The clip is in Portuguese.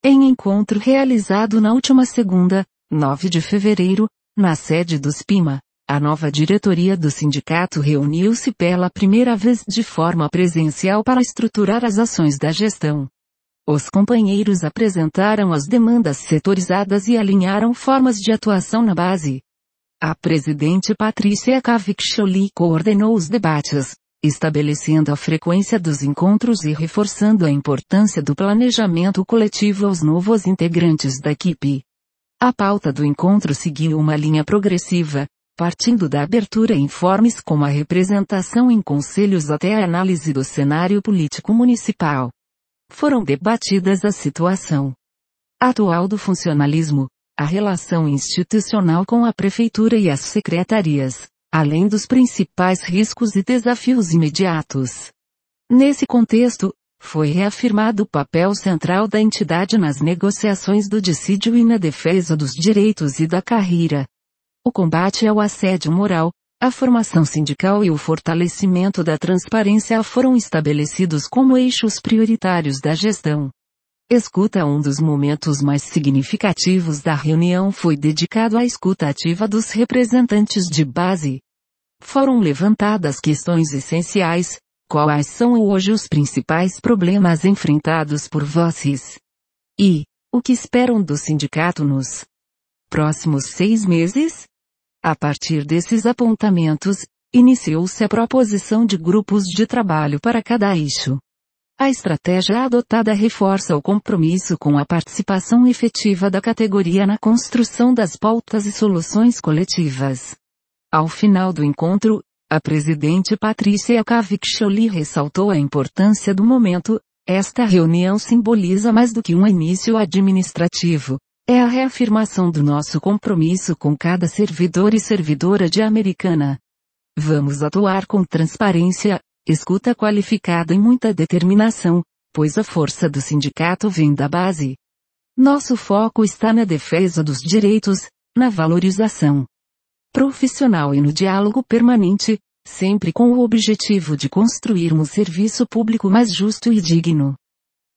Em encontro realizado na última segunda, 9 de fevereiro, na sede do SPIMA, a nova diretoria do sindicato reuniu-se pela primeira vez de forma presencial para estruturar as ações da gestão. Os companheiros apresentaram as demandas setorizadas e alinharam formas de atuação na base. A presidente Patrícia Cavicchioli coordenou os debates, estabelecendo a frequência dos encontros e reforçando a importância do planejamento coletivo aos novos integrantes da equipe. A pauta do encontro seguiu uma linha progressiva, partindo da abertura em formas como a representação em conselhos até a análise do cenário político municipal. Foram debatidas a situação atual do funcionalismo, a relação institucional com a prefeitura e as secretarias, além dos principais riscos e desafios imediatos. Nesse contexto, foi reafirmado o papel central da entidade nas negociações do dissídio e na defesa dos direitos e da carreira. O combate ao assédio moral, a formação sindical e o fortalecimento da transparência foram estabelecidos como eixos prioritários da gestão. Escuta. Um dos momentos mais significativos da reunião foi dedicado à escuta ativa dos representantes de base. Foram levantadas questões essenciais: quais são hoje os principais problemas enfrentados por vocês? E o que esperam do sindicato nos próximos 6 meses? A partir desses apontamentos, iniciou-se a proposição de grupos de trabalho para cada eixo. A estratégia adotada reforça o compromisso com a participação efetiva da categoria na construção das pautas e soluções coletivas. Ao final do encontro, a presidente Patrícia Cavicchioli ressaltou a importância do momento. Esta reunião simboliza mais do que um início administrativo. É a reafirmação do nosso compromisso com cada servidor e servidora de Americana. Vamos atuar com transparência, escuta qualificada e muita determinação, pois a força do sindicato vem da base. Nosso foco está na defesa dos direitos, na valorização profissional e no diálogo permanente, sempre com o objetivo de construir um serviço público mais justo e digno.